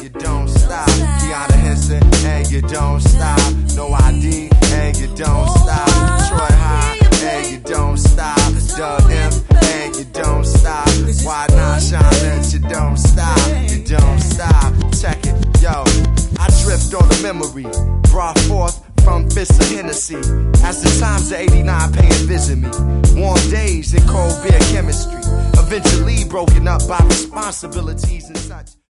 you don't stop. Keanu Henson, and you don't stop. No ID, and you don't stop. Troy High, and you don't stop. Doug M, and you don't stop. Why not shine that you don't stop? You don't stop. Check it, yo. I drift on the memory, brought forth from fists of Hennessy. As the times of '89 pay and visit me. Warm days and cold beer chemistry. Eventually broken up by responsibilities and such.